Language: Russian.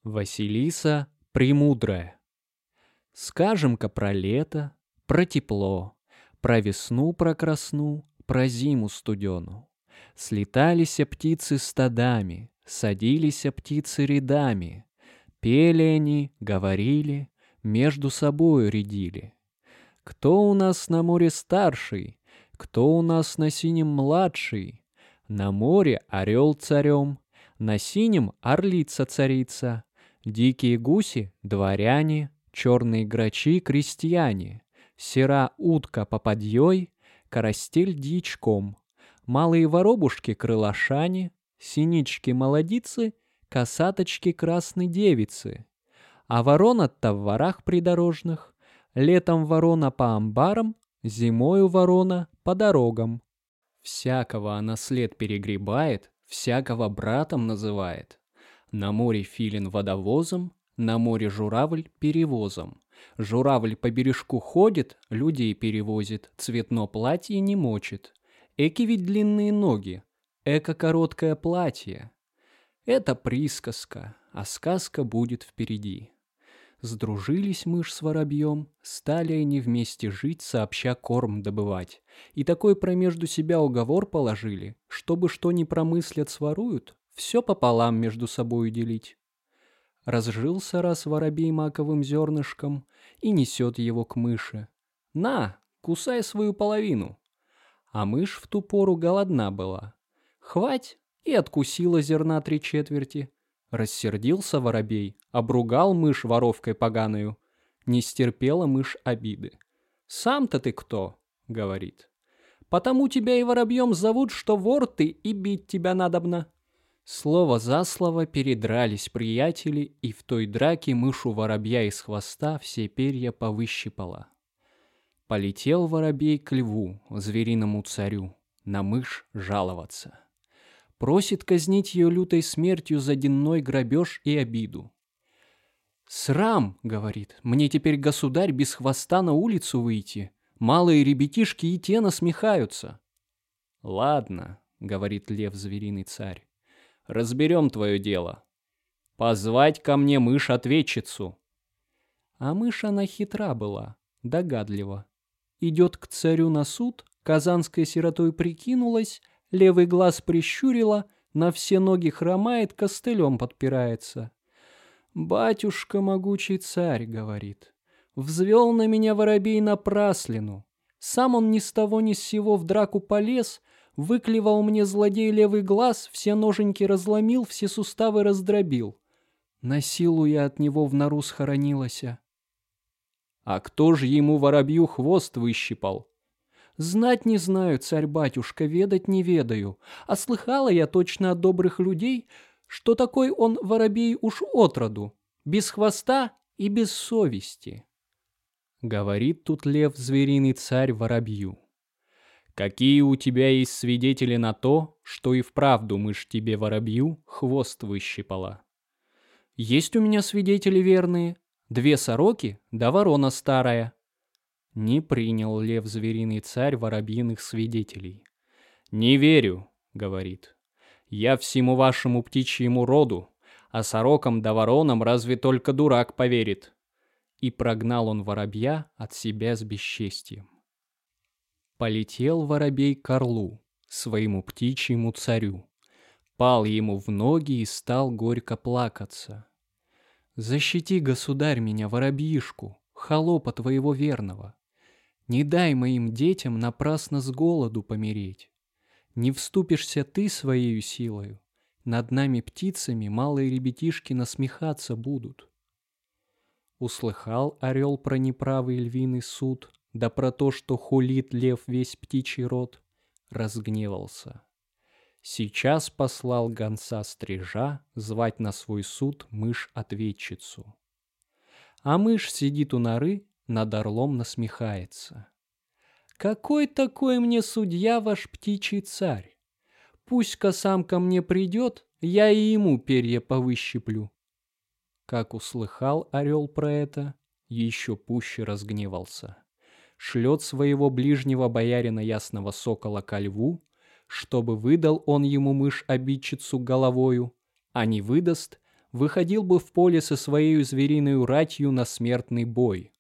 Василиса Премудрая. Скажем-ка про лето, про тепло, про весну, про красну, про зиму студену. Слеталися птицы стадами, садилися птицы рядами. Пели они, говорили, между собою рядили. Кто у нас на море старший, кто у нас на синем младший? На море орел царем, на синем орлица-царица. Дикие гуси — дворяне, черные грачи — крестьяне, сера утка попадьей, карастель дьячком, малые воробушки — крылашане, синички — молодицы, косаточки — красной девицы. А ворона-то в ворах придорожных, летом ворона по амбарам, зимою ворона по дорогам. Всякого она след перегребает, всякого братом называет. На море филин водовозом, на море журавль перевозом. Журавль по бережку ходит, людей перевозит, цветно платье не мочит. Эки ведь длинные ноги, эко короткое платье. Это присказка, а сказка будет впереди. Сдружились мышь с воробьем, стали они вместе жить, сообща корм добывать. И такой промежду себя уговор положили, чтобы что ни промыслят, своруют, все пополам между собою делить. Разжился раз воробей маковым зернышком и несет его к мыши. «На, кусай свою половину!» А мышь в ту пору голодна была. Хвать и откусила зерна 3/4. Рассердился воробей, обругал мышь воровкой поганую. Не стерпела мышь обиды. «Сам-то ты кто?» — говорит. «Потому тебя и воробьем зовут, что вор ты, и бить тебя надобно». Слово за слово передрались приятели, и в той драке мышу воробья из хвоста все перья повыщипала. Полетел воробей к льву, звериному царю, на мышь жаловаться. Просит казнить ее лютой смертью за денной грабеж и обиду. «Срам, — говорит, — мне теперь, государь, без хвоста на улицу выйти. Малые ребятишки и те насмехаются». «Ладно, — говорит лев звериный царь, — разберем твое дело. Позвать ко мне мышь-ответчицу». А мышь она хитра была, догадлива. Идет к царю на суд, казанской сиротой прикинулась, левый глаз прищурила, на все ноги хромает, костылем подпирается. «Батюшка, могучий царь, — говорит, — взвел на меня воробей напраслину. Сам он ни с того ни с сего в драку полез, выклевал мне злодей левый глаз, все ноженьки разломил, все суставы раздробил. На силу я от него в нору схоронилася». «А кто же ему воробью хвост выщипал?» «Знать не знаю, царь-батюшка, ведать не ведаю. А слыхала я точно от добрых людей, что такой он воробей уж отроду, без хвоста и без совести». Говорит тут лев звериный царь воробью. «Какие у тебя есть свидетели на то, что и вправду мышь тебе воробью хвост выщипала?» «Есть у меня свидетели верные, 2 сороки да ворона старая». Не принял лев звериный царь воробьиных свидетелей. «Не верю, — говорит, — я всему вашему птичьему роду, а сорокам да воронам разве только дурак поверит». И прогнал он воробья от себя с бесчестием. Полетел воробей к орлу, своему птичьему царю, пал ему в ноги и стал горько плакаться. «Защити, государь, меня, воробьишку, холопа твоего верного. Не дай моим детям напрасно с голоду помереть. Не вступишься ты своею силою, над нами птицами малые ребятишки насмехаться будут». Услыхал орел про неправый львиный суд, да про то, что хулит лев весь птичий род, разгневался. Сейчас послал гонца-стрижа звать на свой суд мышь-ответчицу. А мышь сидит у норы, над орлом насмехается. «Какой такой мне судья ваш птичий царь? Пусть-ка сам ко мне придет, я и ему перья повыщиплю». Как услыхал орел про это, еще пуще разгневался. Шлет своего ближнего боярина ясного сокола ко льву, чтобы выдал он ему мышь-обидчицу головою, а не выдаст, выходил бы в поле со своей звериной ратью на смертный бой.